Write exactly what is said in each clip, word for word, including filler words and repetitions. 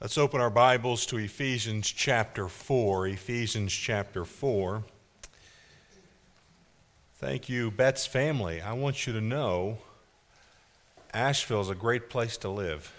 Let's open our Bibles to Ephesians chapter four. Ephesians chapter four. Thank you, Bet's family. I want you to know Asheville is a great place to live.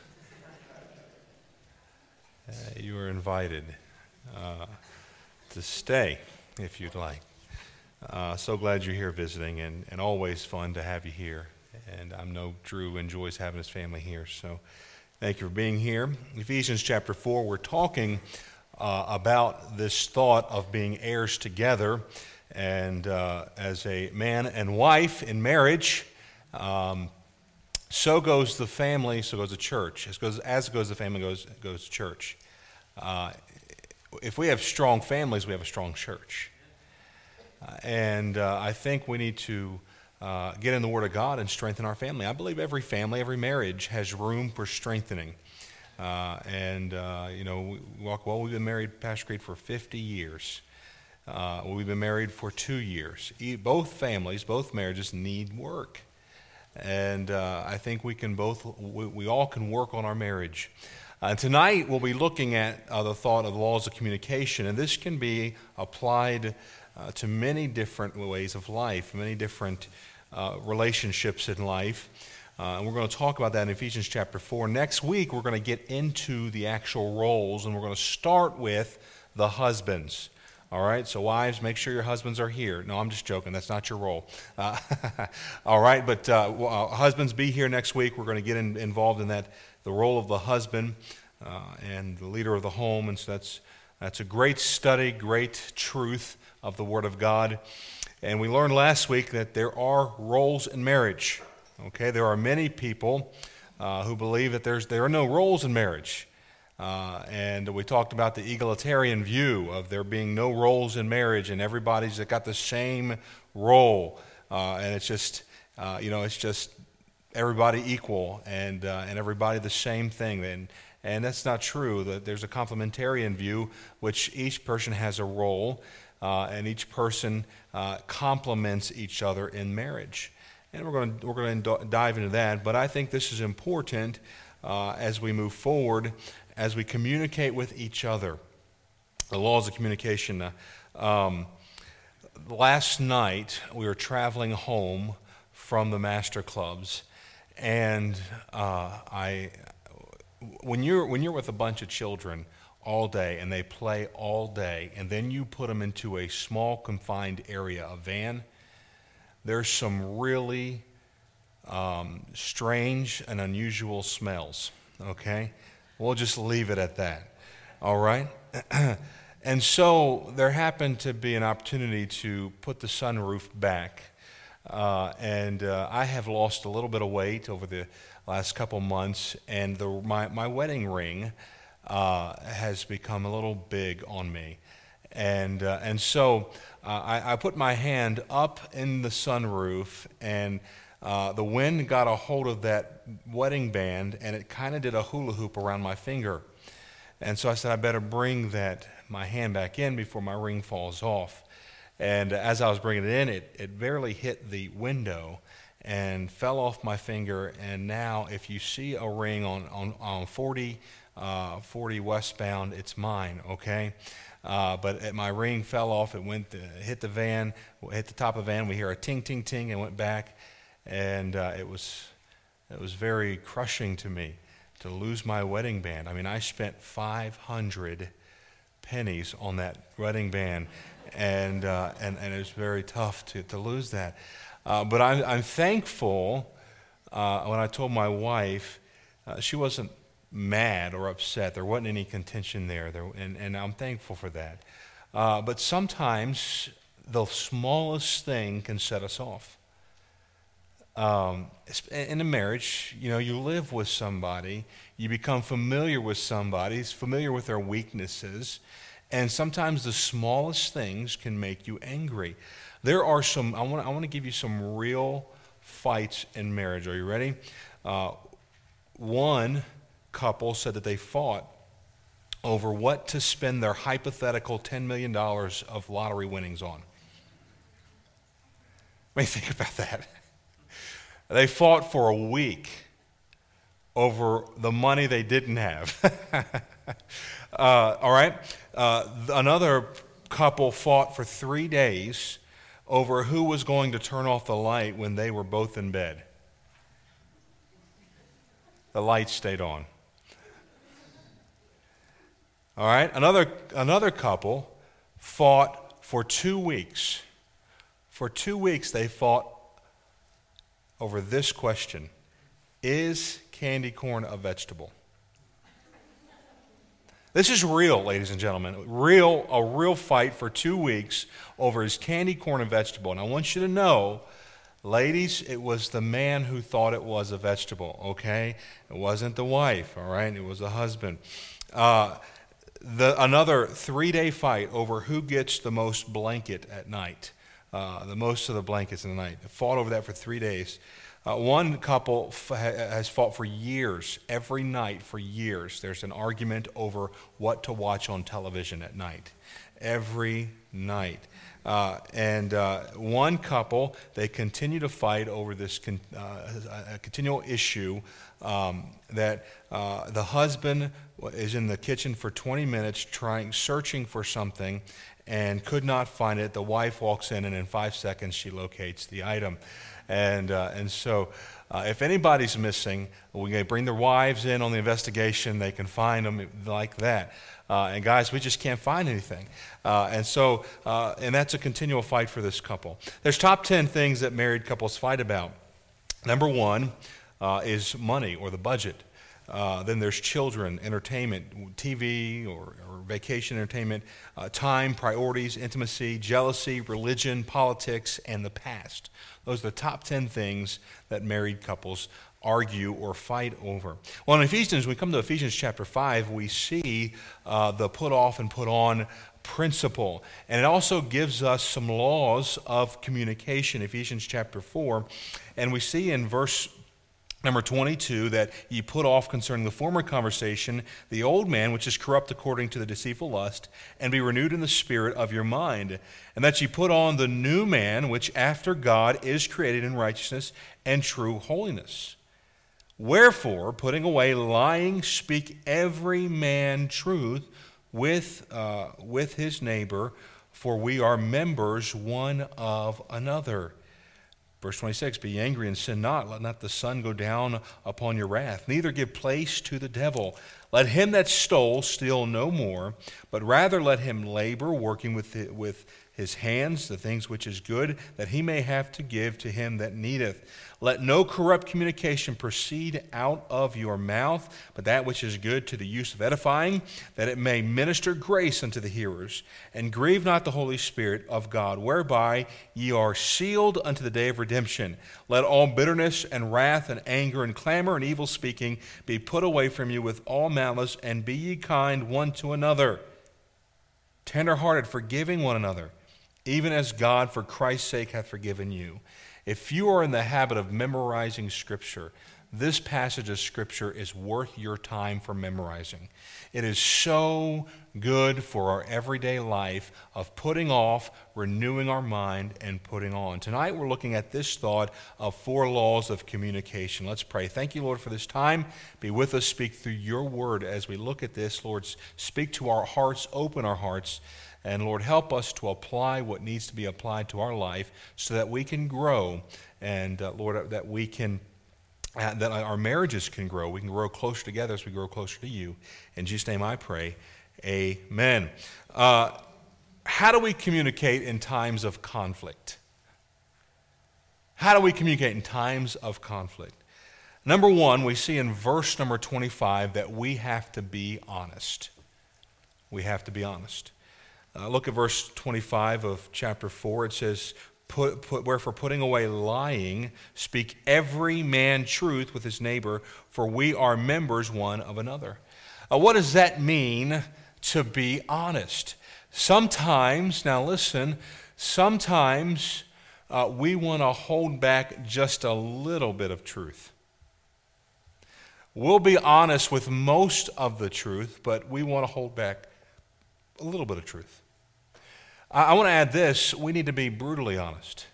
Uh, you are invited uh, to stay if you'd like. Uh, so glad you're here visiting, and, and always fun to have you here. And I know Drew enjoys having his family here, so thank you for being here. Ephesians chapter four, we're talking uh, about this thought of being heirs together. And uh, as a man and wife in marriage, um, so goes the family, so goes the church. As goes, as goes the family, goes goes church. Uh, if we have strong families, we have a strong church. Uh, and uh, I think we need to Uh, get in the Word of God and strengthen our family. I believe every family, every marriage has room for strengthening. Uh, and, uh, you know, we walk, well, we've been married, Pastor Creed, for fifty years. Uh, we've been married for two years. E- both families, both marriages need work. And uh, I think we can both, we, we all can work on our marriage. Uh, tonight, we'll be looking at uh, the thought of laws of communication. And this can be applied uh, to many different ways of life, many different Uh, relationships in life. Uh, and we're going to talk about that in Ephesians chapter four. Next week, we're going to get into the actual roles, and we're going to start with the husbands. All right, so wives, make sure your husbands are here. No, I'm just joking. That's not your role. Uh, all right, but uh, uh, husbands, be here next week. We're going to get in, involved in that, the role of the husband uh, and the leader of the home. And so that's that's a great study, great truth of the Word of God. And we learned last week that there are roles in marriage. Okay, there are many people uh, who believe that there's there are no roles in marriage. Uh, and we talked about the egalitarian view of there being no roles in marriage, and everybody's got the same role. Uh, and it's just, uh, you know, it's just everybody equal and uh, and everybody the same thing. And and that's not true. There's a complementarian view, which each person has a role. Uh, and each person uh, complements each other in marriage, and we're going to we're going to dive into that. But I think this is important uh, as we move forward, as we communicate with each other. The laws of communication. Uh, um, last night we were traveling home from the Master Clubs, and uh, I when you're when you're with a bunch of children all day, and they play all day, and then you put them into a small confined area, a van, there's some really um, strange and unusual smells, okay? We'll just leave it at that, all right? And so there happened to be an opportunity to put the sunroof back, uh, and uh, I have lost a little bit of weight over the last couple months, and the, my, my wedding ring Uh, has become a little big on me. And uh, and so uh, I, I put my hand up in the sunroof, and uh, the wind got a hold of that wedding band, and it kind of did a hula hoop around my finger. And so I said, I better bring that my hand back in before my ring falls off. And as I was bringing it in, it, it barely hit the window and fell off my finger. And now if you see a ring on, on, on forty, Uh, forty westbound, it's mine, okay? Uh, but it, my ring fell off. It went, to, hit the van, hit the top of the van. We hear a ting, ting, ting, and went back. And uh, it was it was very crushing to me to lose my wedding band. I mean, I spent five hundred pennies on that wedding band, and uh, and and it was very tough to to lose that. Uh, but I'm I'm thankful. Uh, when I told my wife, uh, she wasn't mad or upset. There wasn't any contention there, there and, and I'm thankful for that. Uh, but sometimes the smallest thing can set us off. Um, in a marriage, you know, you live with somebody, you become familiar with somebody, familiar with their weaknesses, and sometimes the smallest things can make you angry. There are some, I want, I want to give you some real fights in marriage. Are you ready? Uh, one couple said that they fought over what to spend their hypothetical ten million dollars of lottery winnings on. I mean, think about that. They fought for a week over the money they didn't have. uh, all right. Uh, another couple fought for three days over who was going to turn off the light when they were both in bed. The light stayed on. All right. Another another couple fought for two weeks. For two weeks, they fought over this question: is candy corn a vegetable? This is real, ladies and gentlemen. Real, a real fight for two weeks over is candy corn a vegetable. And I want you to know, ladies, it was the man who thought it was a vegetable, okay? It wasn't the wife, all right? It was the husband. Uh, the, another three-day fight over who gets the most blanket at night, uh, the most of the blankets in the night. They fought over that for three days. Uh, one couple f- has fought for years, every night for years. There's an argument over what to watch on television at night, every night. Uh, and uh, one couple, they continue to fight over this con- uh, a continual issue um, that uh, the husband is in the kitchen for twenty minutes trying, searching for something, and could not find it. The wife walks in, and in five seconds she locates the item. And uh, and so uh, if anybody's missing, we can bring their wives in on the investigation. They can find them like that. Uh, and guys, we just can't find anything. Uh, and so, uh, and that's a continual fight for this couple. There's top ten things that married couples fight about. Number one uh, is money or the budget. Uh, then there's children, entertainment, T V or, or vacation entertainment, uh, time, priorities, intimacy, jealousy, religion, politics, and the past. Those are the top ten things that married couples argue or fight over. Well, in Ephesians, when we come to Ephesians chapter five, we see uh, the put off and put on principle. And it also gives us some laws of communication, Ephesians chapter four. And we see in verse Number twenty-two, that ye put off concerning the former conversation the old man, which is corrupt according to the deceitful lust, and be renewed in the spirit of your mind. And that ye put on the new man, which after God is created in righteousness and true holiness. Wherefore, putting away lying, speak every man truth with, uh, with his neighbor, for we are members one of another. Verse twenty-six, be angry and sin not. Let not the sun go down upon your wrath. Neither give place to the devil. Let him that stole steal no more, but rather let him labor, working with, the, with his hands the things which is good, that he may have to give to him that needeth. Let no corrupt communication proceed out of your mouth, but that which is good to the use of edifying, that it may minister grace unto the hearers. And grieve not the Holy Spirit of God, whereby ye are sealed unto the day of redemption. Let all bitterness and wrath and anger and clamor and evil speaking be put away from you with all malice, and be ye kind one to another, tender-hearted, forgiving one another, even as God for Christ's sake hath forgiven you. If you are in the habit of memorizing Scripture, this passage of Scripture is worth your time for memorizing. It is so good for our everyday life of putting off, renewing our mind, and putting on. Tonight we're looking at this thought of four laws of communication. Let's pray. Thank you, Lord, for this time. Be with us. Speak through your word as we look at this. Lord, speak to our hearts, open our hearts. And Lord, help us to apply what needs to be applied to our life so that we can grow, and uh, Lord, that we can, uh, that our marriages can grow. We can grow closer together as we grow closer to you. In Jesus' name I pray, amen. Uh, how do we communicate in times of conflict? How do we communicate in times of conflict? Number one, we see in verse number twenty-five that we have to be honest. We have to be honest. Uh, look at verse twenty-five of chapter four. It says, put, put, wherefore putting away lying, speak every man truth with his neighbor, for we are members one of another. Uh, what does that mean to be honest? Sometimes, now listen, sometimes uh, we want to hold back just a little bit of truth. We'll be honest with most of the truth, but we want to hold back a little bit of truth. I want to add this: we need to be brutally honest.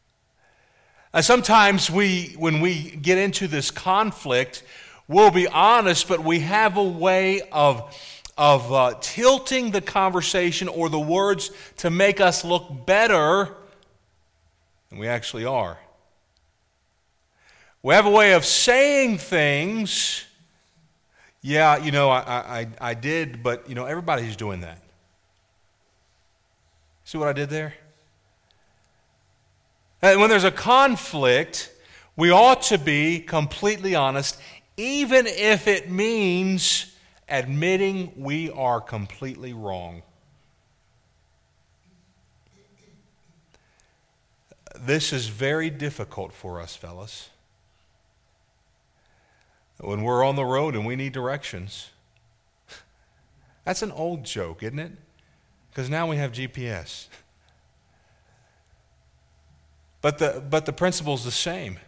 Uh, sometimes we, when we get into this conflict, we'll be honest, but we have a way of, of uh, tilting the conversation or the words to make us look better than we actually are. We have a way of saying things, yeah, you know, I, I, I did, but, you know, everybody's doing that. See what I did there? And when there's a conflict, we ought to be completely honest, even if it means admitting we are completely wrong. This is very difficult for us, fellas. When we're on the road and we need directions. That's an old joke, isn't it? Because now we have G P S. But the, but the principle's the same.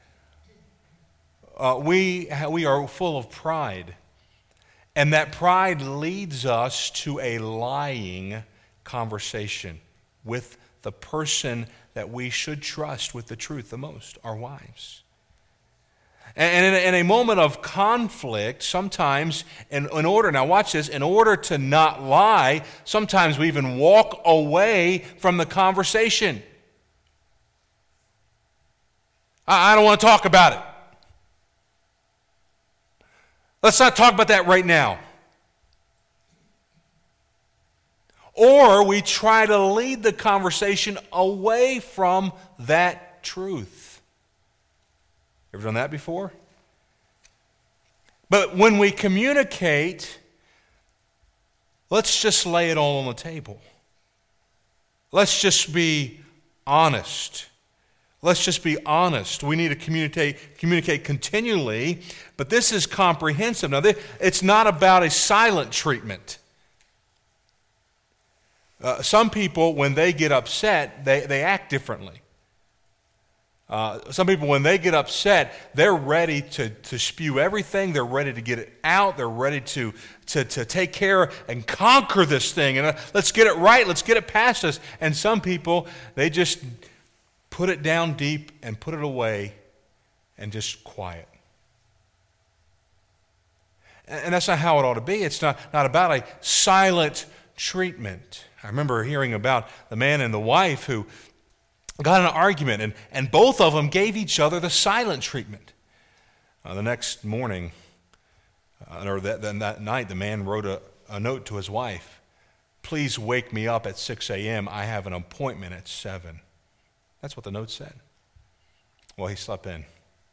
Uh, we, we are full of pride. And that pride leads us to a lying conversation with the person that we should trust with the truth the most, our wives. And in a, in a moment of conflict, sometimes, in, in order, now watch this, in order to not lie, sometimes we even walk away from the conversation. I, I don't want to talk about it. Let's not talk about that right now. Or we try to lead the conversation away from that truth. Ever done that before? But when we communicate, let's just lay it all on the table. Let's just be honest. Let's just be honest. We need to communicate, communicate continually, but this is comprehensive. Now, it's not about a silent treatment. Uh, some people, when they get upset, they, they act differently. Uh, some people, when they get upset, they're ready to, to spew everything. They're ready to get it out. They're ready to, to, to take care and conquer this thing. And uh, let's get it right. Let's get it past us. And some people, they just put it down deep and put it away and just quiet. And, and that's not how it ought to be. It's not, not about a silent treatment. I remember hearing about the man and the wife who got in an argument, and, and both of them gave each other the silent treatment. Uh, the next morning, uh, or that, that night, the man wrote a, a note to his wife. Please wake me up at six a.m. I have an appointment at seven. That's what the note said. Well, he slept in.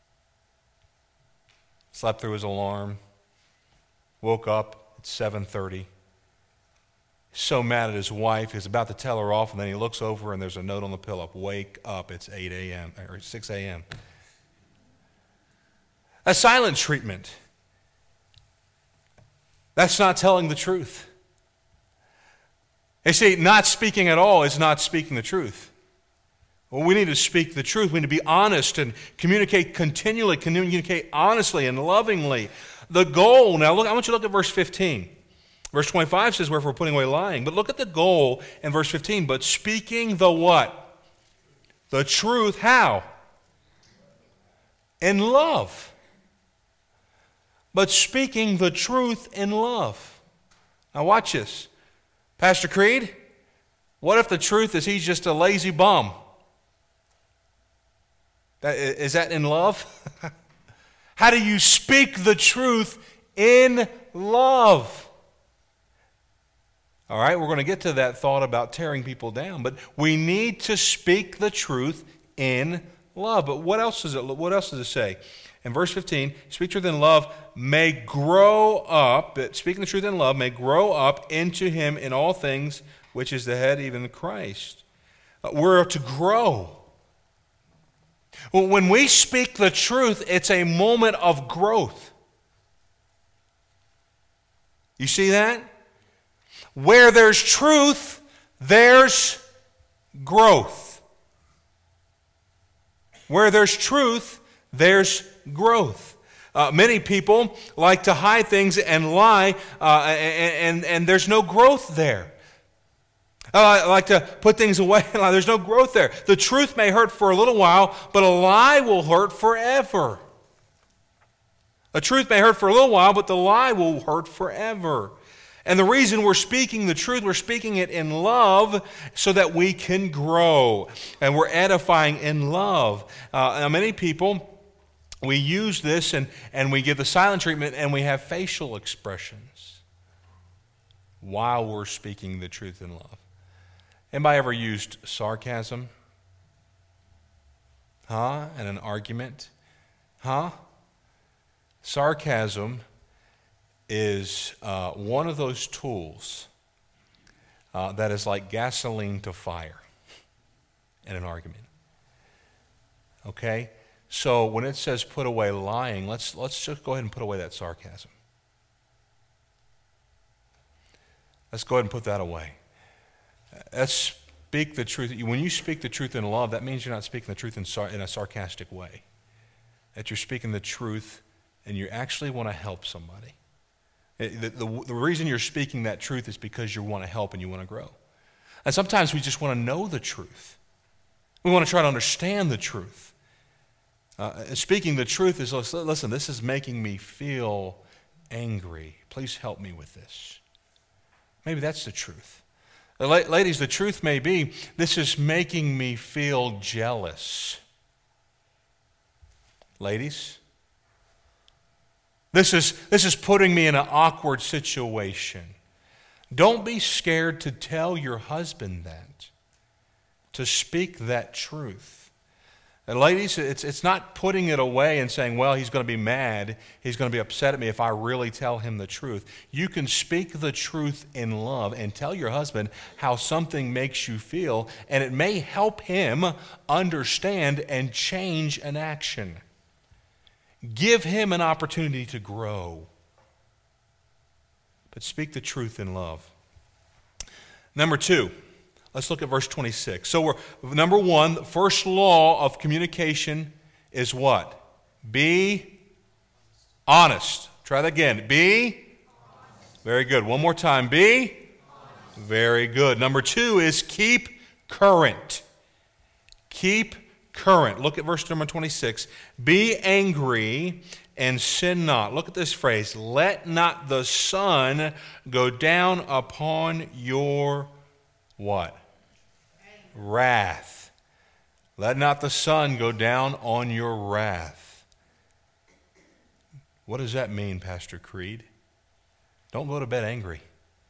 Slept through his alarm. Woke up at seven thirty. So mad at his wife, he's about to tell her off, and then he looks over and there's a note on the pillow. Wake up, it's eight a.m. or six a.m. A silent treatment. That's not telling the truth. You see, not speaking at all is not speaking the truth. Well, we need to speak the truth. We need to be honest and communicate continually, communicate honestly and lovingly. The goal, now look, I want you to look at verse fifteen. Verse twenty-five says, wherefore putting away lying. But look at the goal in verse fifteen. But speaking the what? The truth. How? In love. But speaking the truth in love. Now watch this. Pastor Creed, what if the truth is he's just a lazy bum? That, is that in love? How do you speak the truth in love? All right, we're going to get to that thought about tearing people down, but we need to speak the truth in love. But what else does it? What else does it say? In verse fifteen, speak truth in love may grow up. Speaking the truth in love may grow up into Him in all things, which is the head, even Christ. We're to grow. When we speak the truth, it's a moment of growth. You see that? Where there's truth, there's growth. Where there's truth, there's growth. Uh, many people like to hide things and lie, uh, and, and, and there's no growth there. Uh, I like to put things away, and lie. There's no growth there. The truth may hurt for a little while, but a lie will hurt forever. A truth may hurt for a little while, but the lie will hurt forever. And the reason we're speaking the truth, we're speaking it in love so that we can grow. And we're edifying in love. Uh, now, many people, we use this and, and we give the silent treatment and we have facial expressions while we're speaking the truth in love. Anybody ever used sarcasm? Huh? In an argument? Huh? Sarcasm is uh, one of those tools uh, that is like gasoline to fire in an argument. Okay? So when it says put away lying, let's, let's just go ahead and put away that sarcasm. Let's go ahead and put that away. Let's speak the truth. When you speak the truth in love, that means you're not speaking the truth in, sar- in a sarcastic way. That you're speaking the truth and you actually want to help somebody. The, the, the reason you're speaking that truth is because you want to help and you want to grow. And sometimes we just want to know the truth. We want to try to understand the truth. Uh, speaking the truth is, listen, this is making me feel angry. Please help me with this. Maybe that's the truth. Ladies, the truth may be, this is making me feel jealous. Ladies, this is, this is putting me in an awkward situation. Don't be scared to tell your husband that, to speak that truth. And ladies, it's, it's not putting it away and saying, well, he's going to be mad, he's going to be upset at me if I really tell him the truth. You can speak the truth in love and tell your husband how something makes you feel, and it may help him understand and change an action. Give him an opportunity to grow. But speak the truth in love. Number two, let's look at verse twenty-six. So we're, number one, the first law of communication is what? Be honest. Try that again. Be honest. Very good. One more time. Be honest. Very good. Number two is keep current. Keep current. Look at verse number twenty-six. Be angry and sin not. Look at this phrase. Let not the sun go down upon your what? Wrath. Let not the sun go down on your wrath. What does that mean, Pastor Creed? Don't go to bed angry.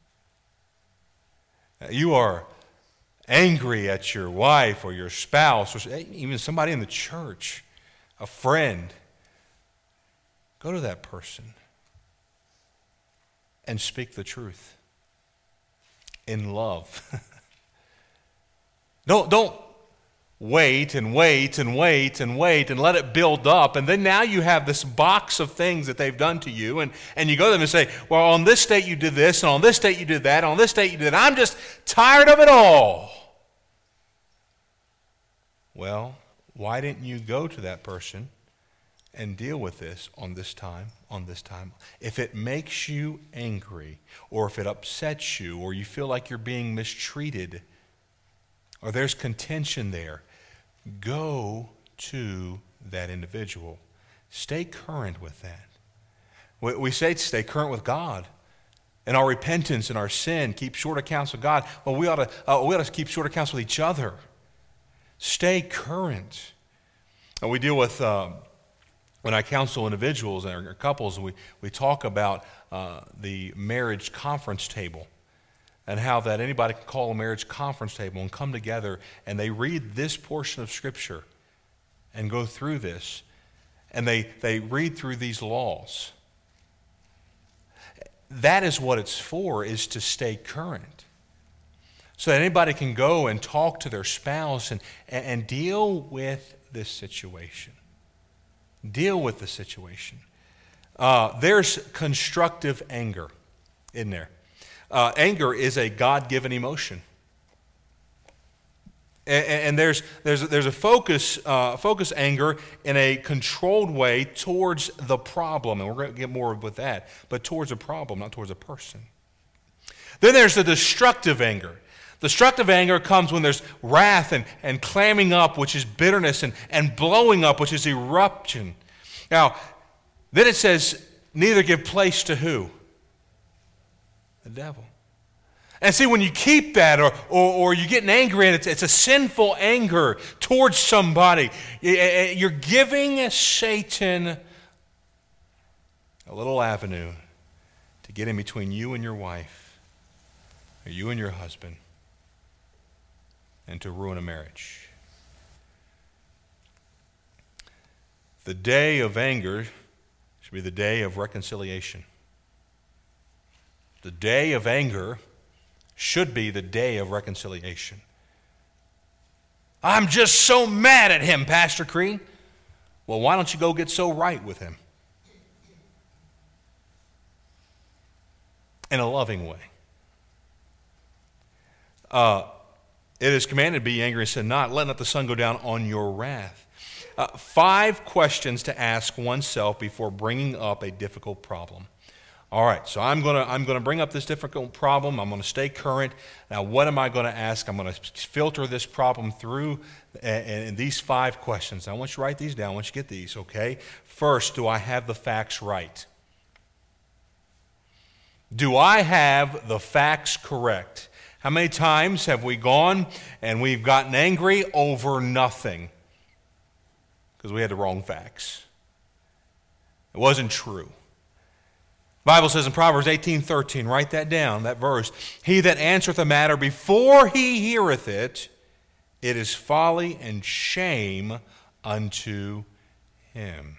You are angry at your wife or your spouse or even somebody in the church, a friend. Go to that person and speak the truth in love. Don't, don't wait and wait and wait and wait and let it build up. And then now you have this box of things that they've done to you. And, and you go to them and say, well, on this date you did this, and on this date you did that, and on this date you did that. I'm just tired of it all. Well, why didn't you go to that person and deal with this on this time, on this time? If it makes you angry, or if it upsets you, or you feel like you're being mistreated, or there's contention there, go to that individual. Stay current with that. We say stay current with God. In our repentance and our sin, keep short accounts with God. Well, we ought to, uh, we ought to keep short accounts with each other. Stay current. And we deal with, uh, when I counsel individuals or couples, we, we talk about uh, the marriage conference table. And how that anybody can call a marriage conference table and come together and they read this portion of Scripture and go through this. And they, they read through these laws. That is what it's for, is to stay current. So that anybody can go and talk to their spouse and, and deal with this situation. Deal with the situation. Uh, there's constructive anger in there. Uh, anger is a God-given emotion. And, and there's, there's, there's a focus, uh, focus anger in a controlled way towards the problem. And we're going to get more with that. But towards a problem, not towards a person. Then there's the destructive anger. Destructive anger comes when there's wrath and, and clamming up, which is bitterness, and, and blowing up, which is eruption. Now, then it says, neither give place to who? The devil. And see, when you keep that, or, or, or you're getting angry, and it's, it's a sinful anger towards somebody, you're giving Satan a little avenue to get in between you and your wife, or you and your husband, and to ruin a marriage. The day of anger should be the day of reconciliation. The day of anger should be the day of reconciliation. I'm just so mad at him, Pastor Crean. Well, why don't you go get so right with him? In a loving way. Uh, it is commanded to be angry and sin not. Let not the sun go down on your wrath. Uh, five questions to ask oneself before bringing up a difficult problem. All right, so I'm going to I'm going to bring up this difficult problem. I'm going to stay current. Now, what am I going to ask? I'm going to filter this problem through and these five questions. I want you to write these down. I want you to get these, okay? First, do I have the facts right? Do I have the facts correct? How many times have we gone and we've gotten angry over nothing because we had the wrong facts? It wasn't true. The Bible says in Proverbs eighteen thirteen, write that down, that verse, he that answereth a matter before he heareth it, it is folly and shame unto him.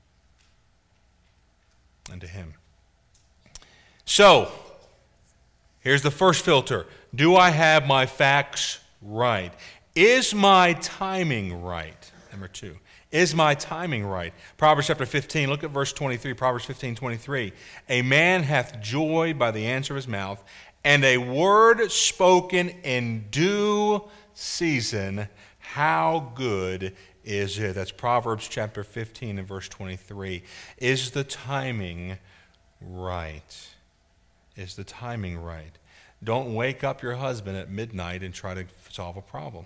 Unto him. So, here's the first filter. Do I have my facts right? Is my timing right? Number two. Is my timing right? Proverbs chapter fifteen, look at verse twenty-three, Proverbs fifteen twenty-three. A man hath joy by the answer of his mouth, and a word spoken in due season, how good is it? That's Proverbs chapter fifteen and verse twenty-three. Is the timing right? Is the timing right? Don't wake up your husband at midnight and try to solve a problem.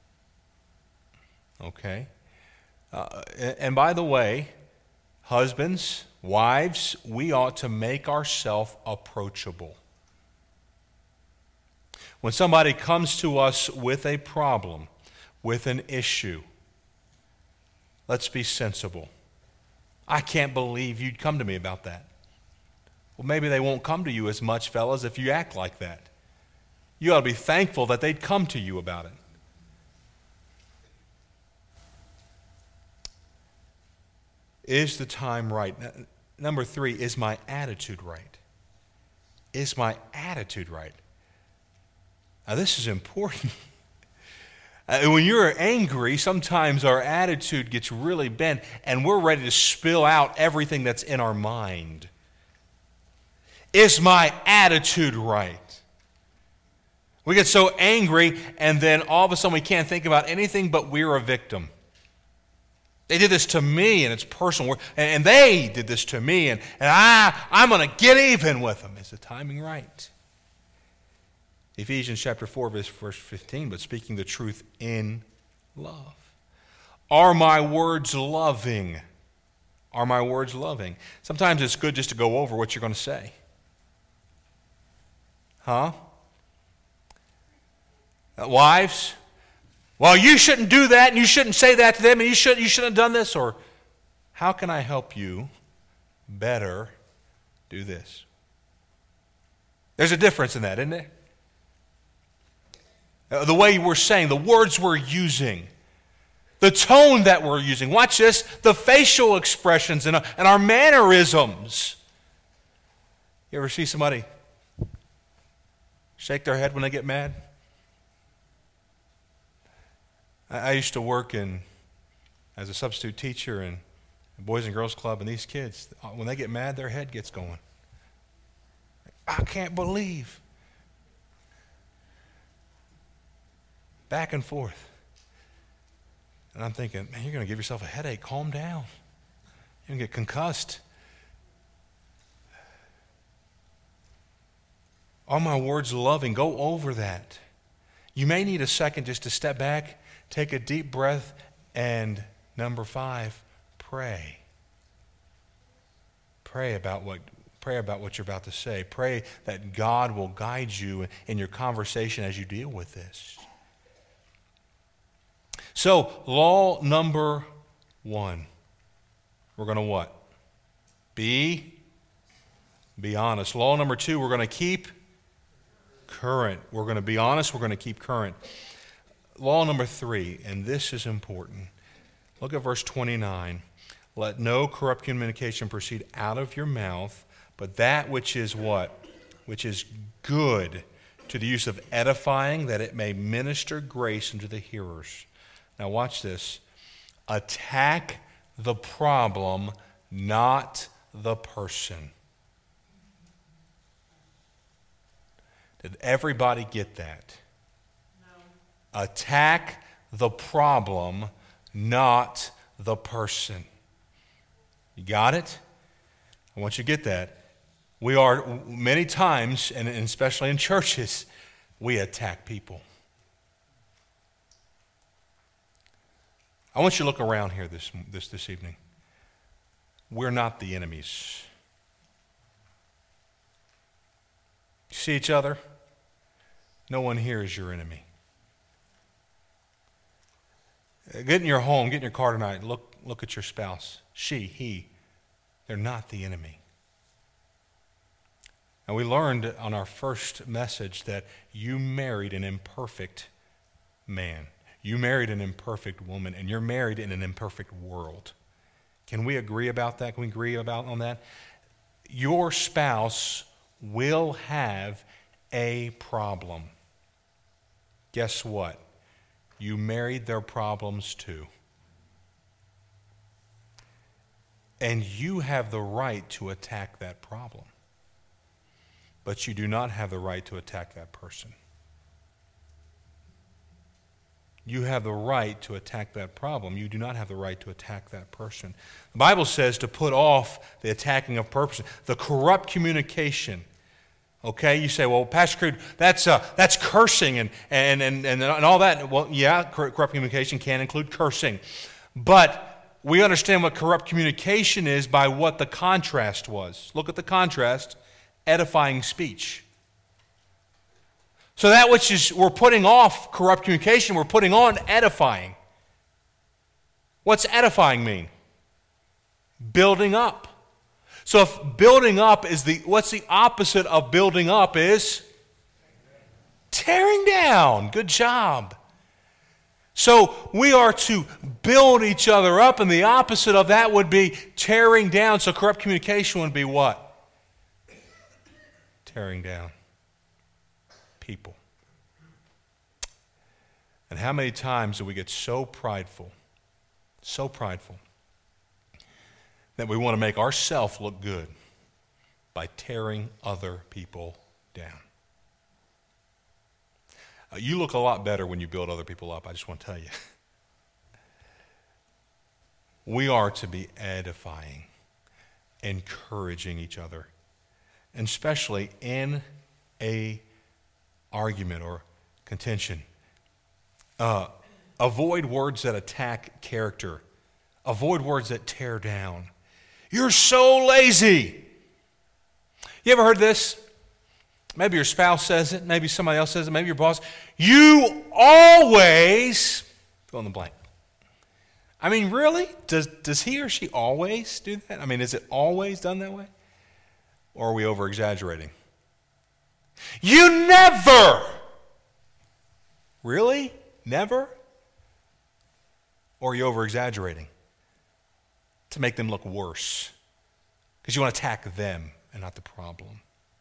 Okay? Uh, and by the way, husbands, wives, we ought to make ourselves approachable. When somebody comes to us with a problem, with an issue, let's be sensible. I can't believe you'd come to me about that. Well, maybe they won't come to you as much, fellas, if you act like that. You ought to be thankful that they'd come to you about it. Is the time right? Number three, is my attitude right? Is my attitude right? Now, this is important. Uh, when you're angry, sometimes our attitude gets really bent, and we're ready to spill out everything that's in our mind. Is my attitude right? We get so angry, and then all of a sudden we can't think about anything but we're a victim. They did this to me, and it's personal. And they did this to me, and, and I, I'm going to get even with them. Is the timing right? Ephesians chapter four, verse fifteen, but speaking the truth in love. Are my words loving? Are my words loving? Sometimes it's good just to go over what you're going to say. Huh? Uh, wives? Well, you shouldn't do that, and you shouldn't say that to them, and you shouldn't, you shouldn't have done this. Or, how can I help you better do this? There's a difference in that, isn't there? Uh, the way we're saying, the words we're using, the tone that we're using. Watch this, the facial expressions and, uh, and our mannerisms. You ever see somebody shake their head when they get mad? I used to work in as a substitute teacher in a Boys and Girls Club, and these kids, when they get mad, their head gets going. I can't believe. Back and forth. And I'm thinking, man, you're going to give yourself a headache. Calm down. You're going to get concussed. Are my words loving? Go over that. You may need a second just to step back, take a deep breath, and number five, pray. Pray about what, Pray about what you're about to say. Pray that God will guide you in your conversation as you deal with this. So, law number one. We're going to what? Be, be honest. Law number two, we're going to keep current. We're going to be honest. We're going to keep current. Law number three, and this is important. Look at verse twenty-nine. Let no corrupt communication proceed out of your mouth, but that which is what? Which is good, to the use of edifying, that it may minister grace unto the hearers. Now watch this. Attack the problem, not the person. Did everybody get that? No. Attack the problem, not the person. You got it? I want you to get that. We are, many times, and especially in churches, we attack people. I want you to look around here this, this, this evening. We're not the enemies. You see each other? No one here is your enemy. Get in your home, get in your car tonight, look, look at your spouse. She, he, they're not the enemy. And we learned on our first message that you married an imperfect man. You married an imperfect woman, and you're married in an imperfect world. Can we agree about that? Can we agree about on that? Your spouse will have a problem. Guess what? You married their problems too. And you have the right to attack that problem. But you do not have the right to attack that person. You have the right to attack that problem. You do not have the right to attack that person. The Bible says to put off the attacking of person, the corrupt communication. Okay, you say, well, Pastor Crude, that's uh, that's cursing and, and, and, and, and all that. Well, yeah, corrupt communication can include cursing. But we understand what corrupt communication is by what the contrast was. Look at the contrast, edifying speech. So that which is, we're putting off corrupt communication, we're putting on edifying. What's edifying mean? Building up. So if building up is the, what's the opposite of building up is? Tearing down. Good job. So we are to build each other up, and the opposite of that would be tearing down. So corrupt communication would be what? Tearing down people. And how many times do we get so prideful, so prideful, that we want to make ourselves look good by tearing other people down? Uh, you look a lot better when you build other people up, I just want to tell you. We are to be edifying, encouraging each other, and especially in a argument or contention. Uh, avoid words that attack character. Avoid words that tear down. You're so lazy. You ever heard this? Maybe your spouse says it. Maybe somebody else says it. Maybe your boss. You always fill in the blank. I mean, really? Does, does he or she always do that? I mean, is it always done that way? Or are we over-exaggerating? You never. Really? Never? Or are you over-exaggerating to make them look worse? Because you want to attack them and not the problem.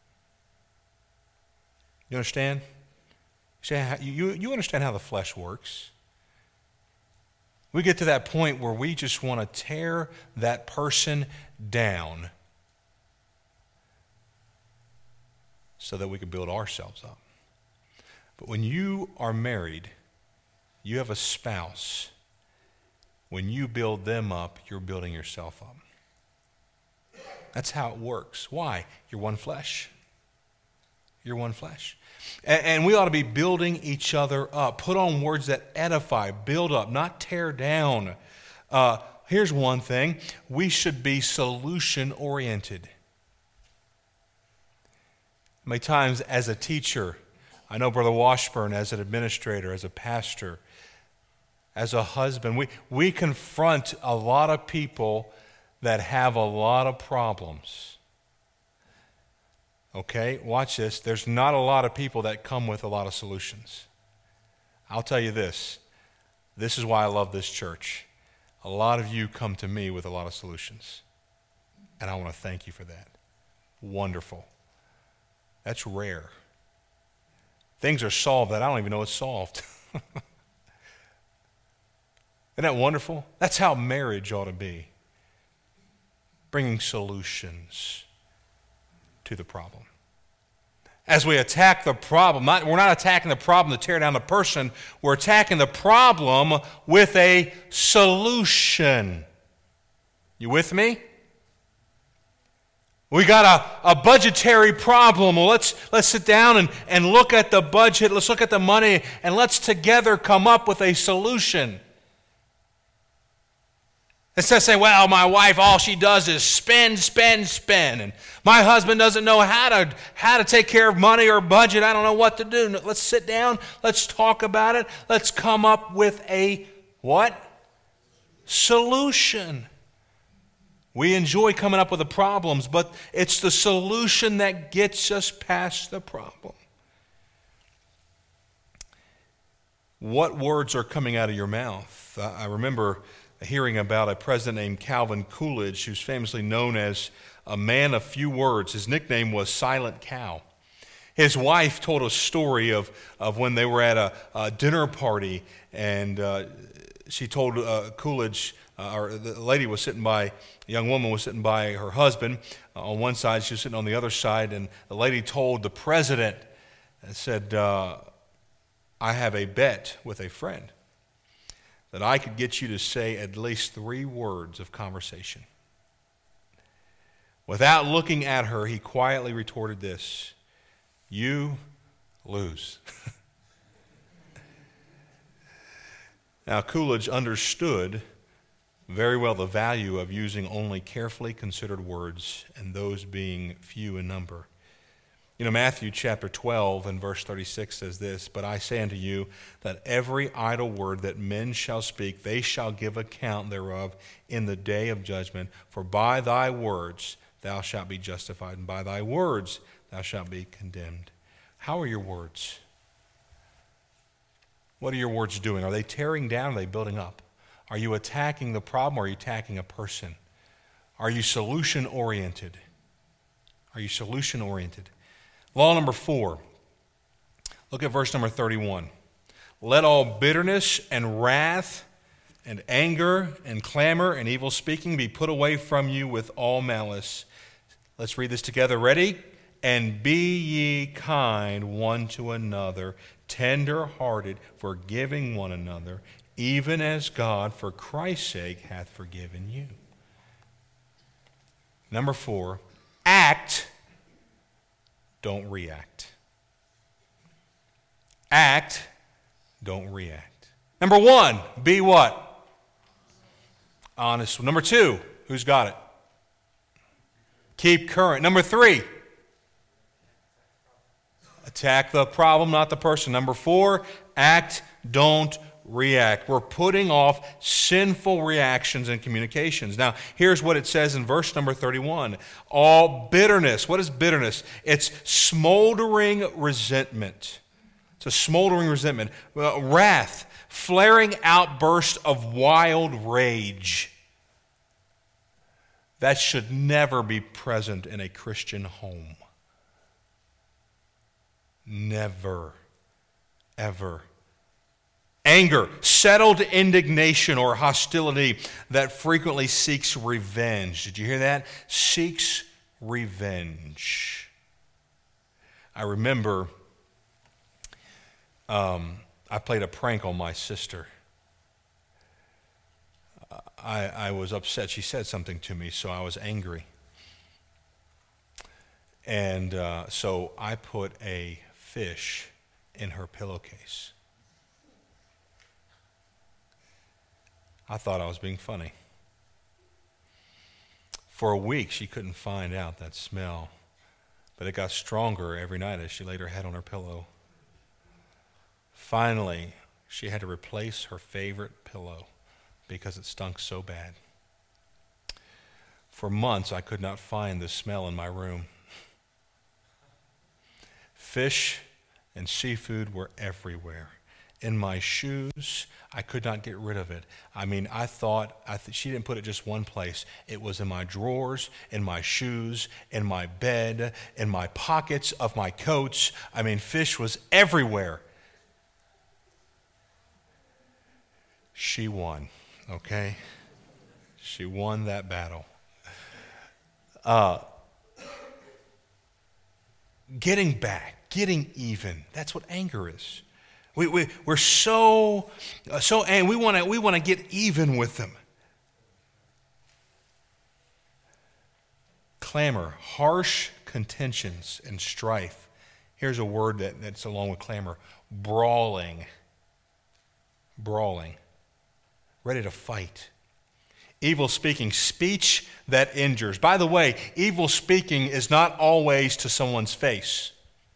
You understand? You, you understand how the flesh works. We get to that point where we just want to tear that person down so that we can build ourselves up. But when you are married, you have a spouse. When you build them up, you're building yourself up. That's how it works. Why? You're one flesh. You're one flesh. And, and we ought to be building each other up. Put on words that edify, build up, not tear down. Uh, here's one thing. We should be solution-oriented. many times as a teacher, I know Brother Washburn as an administrator, as a pastor, as a husband, we, we confront a lot of people that have a lot of problems. Okay, watch this. There's not a lot of people that come with a lot of solutions. I'll tell you this. This is why I love this church. A lot of you come to me with a lot of solutions. And I want to thank you for that. Wonderful. That's rare. Things are solved that I don't even know it's solved. Isn't that wonderful? That's how marriage ought to be. Bringing solutions to the problem. As we attack the problem, not, we're not attacking the problem to tear down the person, we're attacking the problem with a solution. You with me? We got a, a budgetary problem. Well, let's, let's sit down and, and look at the budget, let's look at the money, and let's together come up with a solution. Instead of saying, well, my wife, all she does is spend, spend, spend. And my husband doesn't know how to, how to take care of money or budget. I don't know what to do. Let's sit down. Let's talk about it. Let's come up with a what? Solution. We enjoy coming up with the problems, but it's the solution that gets us past the problem. What words are coming out of your mouth? Uh, I remember hearing about a president named Calvin Coolidge, who's famously known as a man of few words. His nickname was Silent Cow. His wife told a story of, of when they were at a, a dinner party, and uh, she told uh, Coolidge, uh, or the lady was sitting by, a young woman was sitting by her husband. Uh, on one side, she was sitting on the other side, and the lady told the president, and said, uh, I have a bet with a friend that I could get you to say at least three words of conversation. Without looking at her, he quietly retorted this: you lose. Now, Coolidge understood very well the value of using only carefully considered words, and those being few in number. You know, Matthew chapter twelve and verse thirty-six says this, but I say unto you that every idle word that men shall speak, they shall give account thereof in the day of judgment. For by thy words thou shalt be justified, and by thy words thou shalt be condemned. How are your words? What are your words doing? Are they tearing down? Or are they building up? Are you attacking the problem, or are you attacking a person? Are you solution-oriented? Are you solution-oriented? Law number four. Look at verse number thirty-one. Let all bitterness and wrath and anger and clamor and evil speaking be put away from you with all malice. Let's read this together. Ready? And be ye kind one to another, tender-hearted, forgiving one another, even as God for Christ's sake hath forgiven you. Number four, act. Don't react. Act, don't react. Number one, be what? Honest. Number two, who's got it? Keep current. Number three, attack the problem, not the person. Number four, act, don't react. We're putting off sinful reactions and communications. Now, here's what it says in verse number thirty-one. All bitterness. What is bitterness? It's smoldering resentment. It's a smoldering resentment. Uh, wrath, flaring outburst of wild rage. That should never be present in a Christian home. Never, ever. Anger, settled indignation or hostility that frequently seeks revenge. Did you hear that? Seeks revenge. I remember um, I played a prank on my sister. I, I was upset. She said something to me, so I was angry. And uh, so I put a fish in her pillowcase. I thought I was being funny. For a week, she couldn't find out that smell. But it got stronger every night as she laid her head on her pillow. Finally, she had to replace her favorite pillow because it stunk so bad. For months, I could not find the smell in my room. Fish and seafood were everywhere. In my shoes, I could not get rid of it. I mean, I thought, I th- she didn't put it just one place. It was in my drawers, in my shoes, in my bed, in my pockets of my coats. I mean, fish was everywhere. She won, okay? She won that battle. Uh, getting back, getting even, that's what anger is. We, we, we're so, uh, so, and we want to we want to get even with them. Clamor, harsh contentions and strife. Here's a word that, that's along with clamor. Brawling. Brawling. Ready to fight. Evil speaking, speech that injures. By the way, evil speaking is not always to someone's face.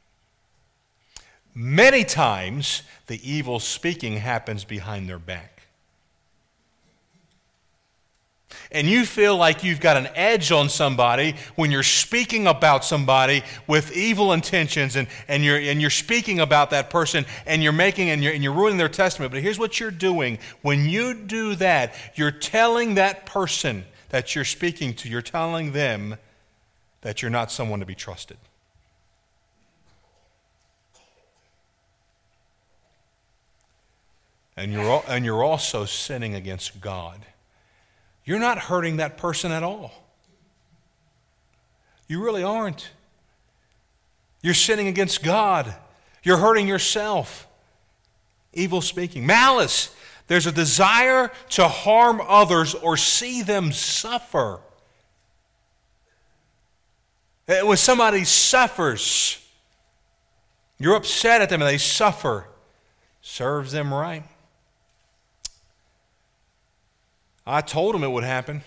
Many times, the evil speaking happens behind their back. And you feel like you've got an edge on somebody when you're speaking about somebody with evil intentions, and, and, you're, and you're speaking about that person, and you're making and you're, and you're ruining their testimony. But here's what you're doing. When you do that, you're telling that person that you're speaking to, you're telling them that you're not someone to be trusted. And you're, and you're also sinning against God. You're not hurting that person at all. You really aren't. You're sinning against God. You're hurting yourself. Evil speaking. Malice. There's a desire to harm others or see them suffer. When somebody suffers, you're upset at them and they suffer. Serves them right. I told them it would happen.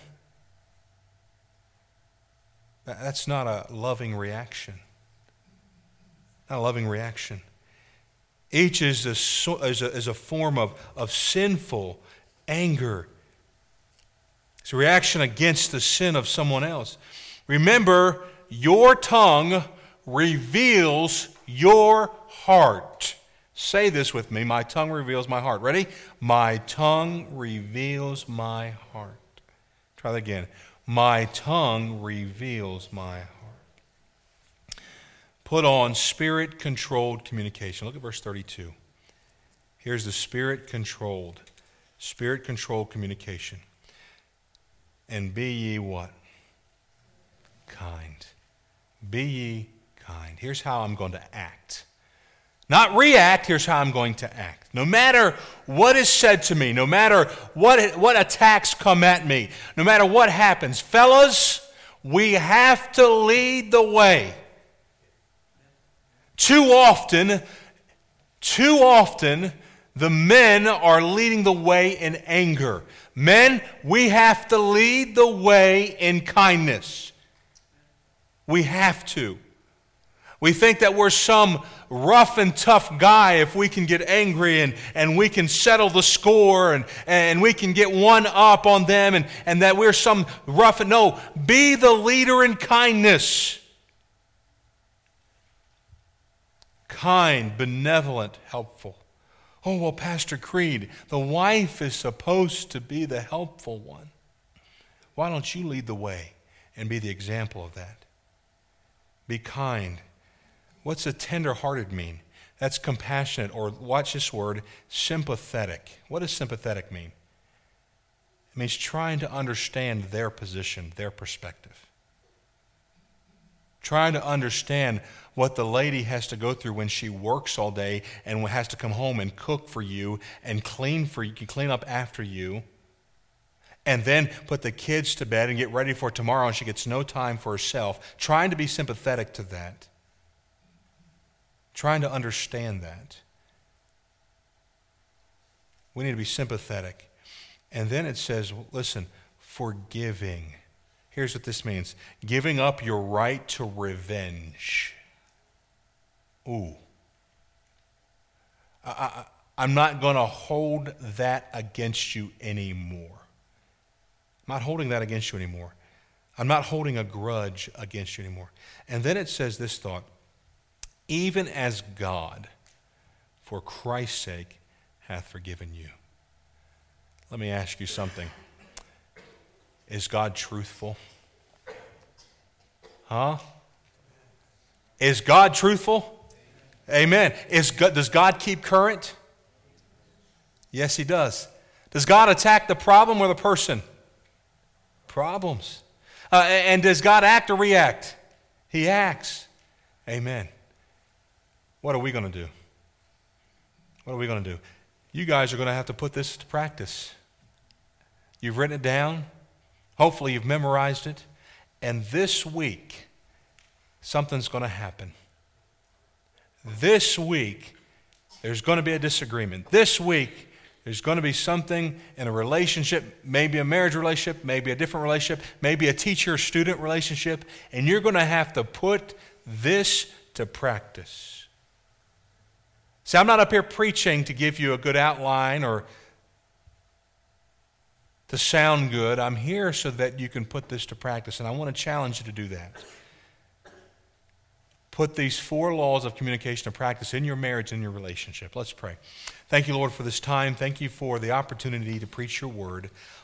That's not a loving reaction. Not a loving reaction. Each is a, is a, is a form of, of sinful anger. It's a reaction against the sin of someone else. Remember, your tongue reveals your heart. Say this with me. My tongue reveals my heart. Ready? My tongue reveals my heart. Try that again. My tongue reveals my heart. Put on spirit-controlled communication. Look at verse thirty-two. Here's the spirit-controlled, spirit-controlled communication. And be ye what? Kind. Be ye kind. Here's how I'm going to act. Not react, here's how I'm going to act. No matter what is said to me, no matter what, what attacks come at me, no matter what happens, fellas, we have to lead the way. Too often, too often, the men are leading the way in anger. Men, we have to lead the way in kindness. We have to. We think that we're some rough and tough guy if we can get angry and, and we can settle the score and, and we can get one up on them and, and that we're some rough and no, be the leader in kindness. Kind, benevolent, helpful. Oh, well, Pastor Creed, the wife is supposed to be the helpful one. Why don't you lead the way and be the example of that? Be kind. What's a tender-hearted mean? That's compassionate, or watch this word, sympathetic. What does sympathetic mean? It means trying to understand their position, their perspective. Trying to understand what the lady has to go through when she works all day and has to come home and cook for you and clean for you, clean up after you, and then put the kids to bed and get ready for tomorrow, and she gets no time for herself. Trying to be sympathetic to that. Trying to understand that. We need to be sympathetic. And then it says, listen, forgiving. Here's what this means. Giving up your right to revenge. Ooh. I, I, I'm not going to hold that against you anymore. I'm not holding that against you anymore. I'm not holding a grudge against you anymore. And then it says this thought, even as God, for Christ's sake, hath forgiven you. Let me ask you something. Is God truthful? Huh? Is God truthful? Amen. Is God, does God keep current? Yes, He does. Does God attack the problem or the person? Problems. Uh, and does God act or react? He acts. Amen. What are we going to do? What are we going to do? You guys are going to have to put this to practice. You've written it down. Hopefully you've memorized it. And this week, something's going to happen. This week, there's going to be a disagreement. This week, there's going to be something in a relationship, maybe a marriage relationship, maybe a different relationship, maybe a teacher-student relationship, and you're going to have to put this to practice. See, I'm not up here preaching to give you a good outline or to sound good. I'm here so that you can put this to practice, and I want to challenge you to do that. Put these four laws of communication to practice in your marriage and your relationship. Let's pray. Thank you, Lord, for this time. Thank you for the opportunity to preach your word.